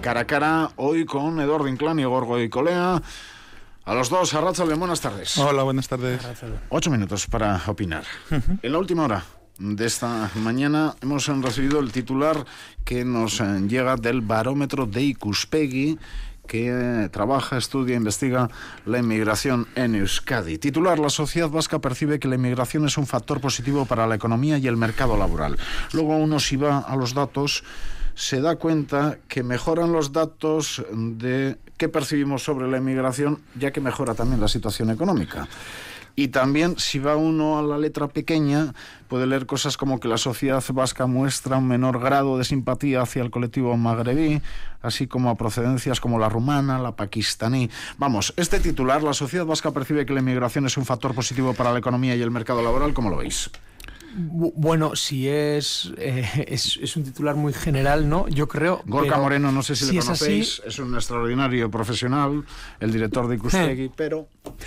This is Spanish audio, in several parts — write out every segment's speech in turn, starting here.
cara a cara, hoy con Eduardo Inclán y Gorgo y Colea. A los dos, Arratsaldeon, buenas tardes. Hola, buenas tardes. 8 minutos para opinar. En la última hora de esta mañana hemos recibido el titular que nos llega del barómetro de Ikuspegi, que trabaja, estudia, investiga la inmigración en Euskadi. Titular: la sociedad vasca percibe que la inmigración es un factor positivo para la economía y el mercado laboral. Luego uno, si va a los datos, se da cuenta que mejoran los datos de qué percibimos sobre la inmigración, ya que mejora también la situación económica. Y también, si va uno a la letra pequeña, puede leer cosas como que la sociedad vasca muestra un menor grado de simpatía hacia el colectivo magrebí, así como a procedencias como la rumana, la pakistaní. Vamos, este titular: la sociedad vasca percibe que la inmigración es un factor positivo para la economía y el mercado laboral, ¿cómo lo veis? Bueno, si es un titular muy general, ¿no? Yo creo... Gorka Moreno, no sé si le conocéis, así, es un extraordinario profesional, el director de Ikuspegi, pero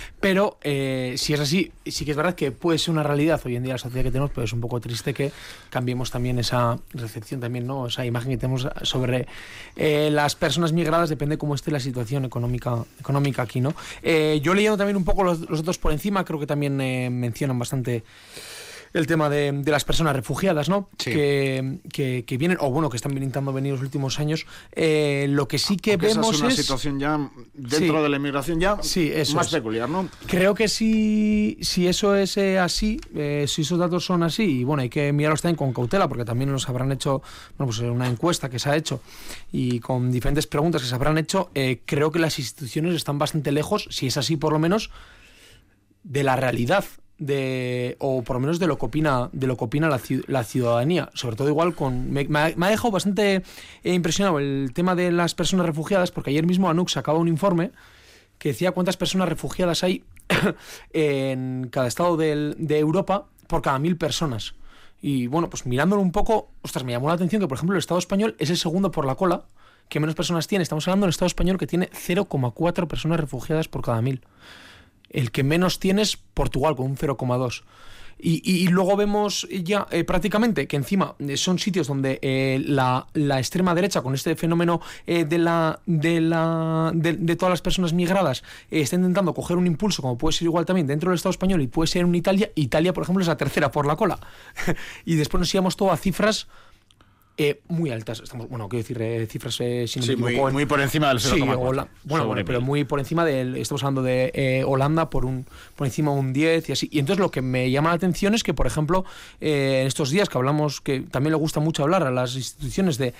si es así, sí que es verdad que puede ser una realidad hoy en día la sociedad que tenemos, pero es un poco triste que cambiemos también esa recepción también, ¿no? Esa imagen que tenemos sobre las personas migradas, depende cómo esté la situación económica aquí, ¿no? Yo leyendo también un poco los datos por encima, creo que también mencionan bastante el tema de las personas refugiadas, ¿no? Sí. Que vienen, o bueno, que están intentando venir los últimos años. Lo que sí que vemos esa es una situación ya dentro de la inmigración ya más peculiar, ¿no? Creo que si eso es así, si esos datos son así, y bueno, hay que mirarlos también con cautela, porque también nos habrán hecho, bueno, pues una encuesta que se ha hecho y con diferentes preguntas que se habrán hecho, creo que las instituciones están bastante lejos, si es así por lo menos, de la realidad, o por lo menos de lo que opina la ciudadanía, sobre todo igual me ha dejado bastante impresionado el tema de las personas refugiadas, porque ayer mismo ANUC sacaba un informe que decía cuántas personas refugiadas hay en cada estado de Europa por cada 1.000 personas. Y bueno, pues mirándolo un poco, ostras, me llamó la atención que, por ejemplo, el Estado español es el segundo por la cola que menos personas tiene. Estamos hablando del Estado español, que tiene 0,4 personas refugiadas por cada 1.000. El que menos tiene es Portugal, con un 0,2. Y luego vemos ya prácticamente que encima son sitios donde la extrema derecha, con este fenómeno de todas las personas migradas, está intentando coger un impulso, como puede ser igual también dentro del Estado español y puede ser en Italia. Italia, por ejemplo, es la tercera por la cola. Y después nos íbamos todo a cifras muy altas. Estamos, bueno, quiero decir, cifras si no me equivoco, muy por encima del 0,4. Bueno, pero muy por encima estamos hablando de Holanda por encima de un 10 y así. Y entonces lo que me llama la atención es que, por ejemplo, en estos días que hablamos, que también le gusta mucho hablar a las instituciones de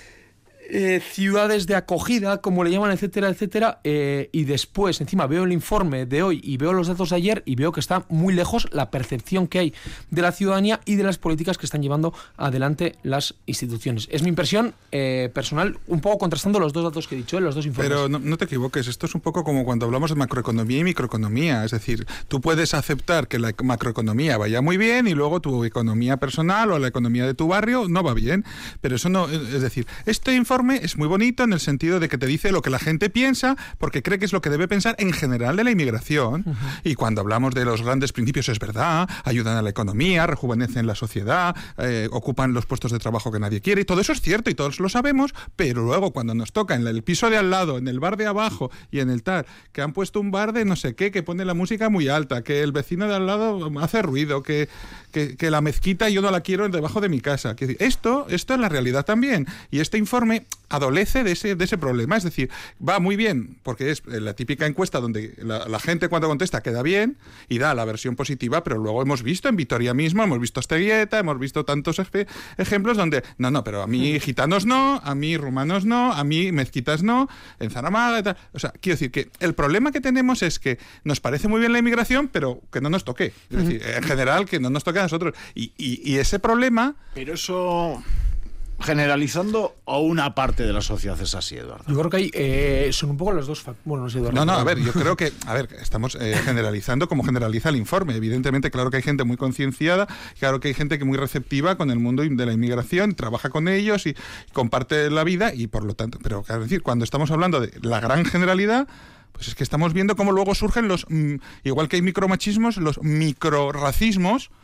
ciudades de acogida, como le llaman, etcétera, etcétera, y después encima veo el informe de hoy y veo los datos de ayer y veo que está muy lejos la percepción que hay de la ciudadanía y de las políticas que están llevando adelante las instituciones. Es mi impresión personal, un poco contrastando los dos datos que he dicho, los dos informes. Pero no te equivoques, esto es un poco como cuando hablamos de macroeconomía y microeconomía, es decir, tú puedes aceptar que la macroeconomía vaya muy bien y luego tu economía personal o la economía de tu barrio no va bien, pero eso no, es decir, este informe es muy bonito en el sentido de que te dice lo que la gente piensa, porque cree que es lo que debe pensar en general de la inmigración. Uh-huh. Y cuando hablamos de los grandes principios, es verdad, ayudan a la economía, rejuvenecen la sociedad, ocupan los puestos de trabajo que nadie quiere, y todo eso es cierto y todos lo sabemos, pero luego cuando nos toca en el piso de al lado, en el bar de abajo y en el tal, que han puesto un bar de no sé qué, que pone la música muy alta, que el vecino de al lado hace ruido, que la mezquita yo no la quiero debajo de mi casa. Esto es la realidad también, y este informe adolece de ese problema, es decir, va muy bien porque es la típica encuesta donde la gente cuando contesta queda bien y da la versión positiva, pero luego hemos visto en Vitoria mismo, hemos visto Asteguieta, hemos visto tantos ejemplos donde no, pero a mí gitanos no, a mí rumanos no, a mí mezquitas no, en Zaramaga y tal. O sea, quiero decir que el problema que tenemos es que nos parece muy bien la inmigración, pero que no nos toque, es decir, en general que no nos toque a nosotros, y ese problema... Pero eso... generalizando, o una parte de la sociedad es así, Eduardo? Yo creo que hay, son un poco los dos factores. Bueno, no sé, Eduardo. No, a ver, yo creo que, estamos generalizando como generaliza el informe. Evidentemente, claro que hay gente muy concienciada, claro que hay gente que muy receptiva con el mundo de la inmigración, trabaja con ellos y comparte la vida, y por lo tanto, pero claro, es decir, cuando estamos hablando de la gran generalidad, pues es que estamos viendo cómo luego surgen igual que hay micromachismos, los microracismos,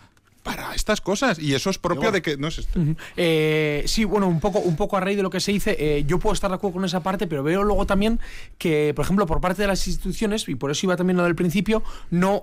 para estas cosas, y eso es propio de que no es esto. Sí, bueno, un poco a raíz de lo que se dice, yo puedo estar de acuerdo con esa parte, pero veo luego también que, por ejemplo, por parte de las instituciones, y por eso iba también lo del principio, no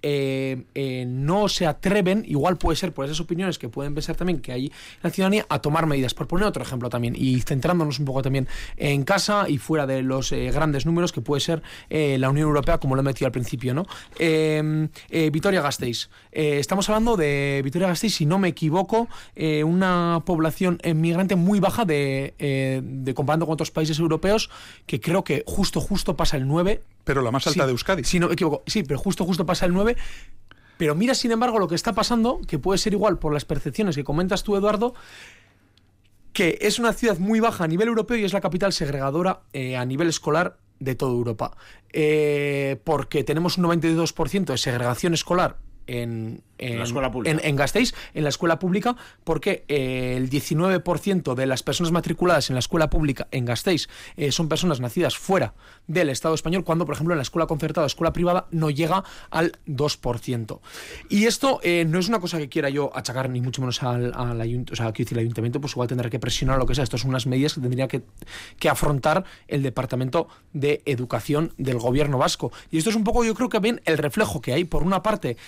se atreven, igual puede ser por esas opiniones que pueden pensar también que hay en la ciudadanía, a tomar medidas. Por poner otro ejemplo también, y centrándonos un poco también en casa y fuera de los grandes números que puede ser la Unión Europea, como lo he metido al principio, ¿no? Vitoria-Gasteiz. Estamos hablando de Vitoria-Gasteiz, si no me equivoco, una población migrante muy baja de comparando con otros países europeos, que creo que justo pasa el 9. Pero la más alta de Euskadi. Si no me equivoco, sí, pero justo pasa el 9. Pero mira, sin embargo, lo que está pasando, que puede ser igual por las percepciones que comentas tú, Eduardo, que es una ciudad muy baja a nivel europeo y es la capital segregadora a nivel escolar de toda Europa. Porque tenemos un 92% de segregación escolar en la escuela pública. En Gasteiz, en la escuela pública, porque el 19% de las personas matriculadas en la escuela pública en Gasteiz son personas nacidas fuera del Estado español, cuando, por ejemplo, en la escuela concertada o escuela privada no llega al 2%. Y esto no es una cosa que quiera yo achacar, ni mucho menos al ayuntamiento. O sea, quiero decir, el ayuntamiento pues igual tendrá que presionar o lo que sea. Esto son unas medidas que tendría que afrontar el Departamento de Educación del Gobierno vasco. Y esto es un poco, yo creo que bien, el reflejo que hay, por una parte,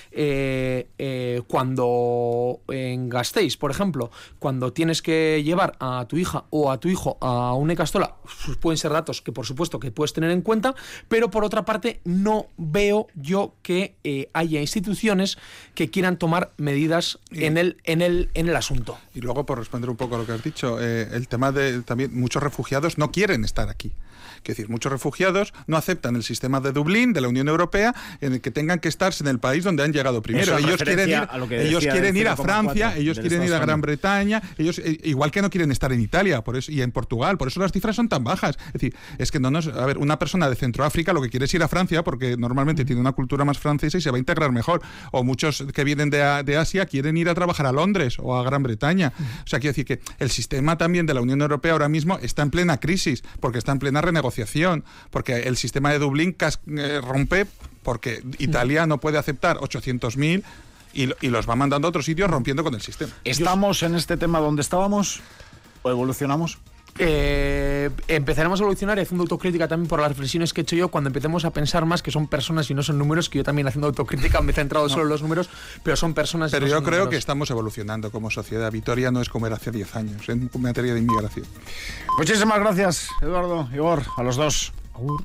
cuando en Gasteiz, por ejemplo, cuando tienes que llevar a tu hija o a tu hijo a una ikastola, pueden ser datos que por supuesto que puedes tener en cuenta, pero por otra parte no veo yo que haya instituciones que quieran tomar medidas en el asunto. Y luego, por responder un poco a lo que has dicho, el tema de también muchos refugiados no quieren estar aquí. Es decir, muchos refugiados no aceptan el sistema de Dublín, de la Unión Europea, en el que tengan que estar en el país donde han llegado primero. Ellos quieren ir a Francia, ellos quieren ir a Gran Bretaña, ellos igual que no quieren estar en Italia, por eso, y en Portugal, por eso las cifras son tan bajas. Es decir, es que a ver, una persona de Centroáfrica lo que quiere es ir a Francia porque normalmente tiene una cultura más francesa y se va a integrar mejor. O muchos que vienen de Asia quieren ir a trabajar a Londres o a Gran Bretaña. O sea, quiero decir que el sistema también de la Unión Europea ahora mismo está en plena crisis, porque está en plena renegociación, porque el sistema de Dublín rompe porque Italia no puede aceptar 800.000 y los va mandando a otros sitios rompiendo con el sistema. ¿Estamos en este tema donde estábamos o evolucionamos? Empezaremos a evolucionar y haciendo autocrítica también por las reflexiones que he hecho yo cuando empecemos a pensar más que son personas y no son números, que yo también haciendo autocrítica me he centrado solo en los números, pero son personas. Pero y no yo son creo números. que estamos evolucionando como sociedad. Vitoria no es como era hace 10 años en materia de inmigración. Muchísimas gracias, Eduardo, Igor, a los dos. Agur.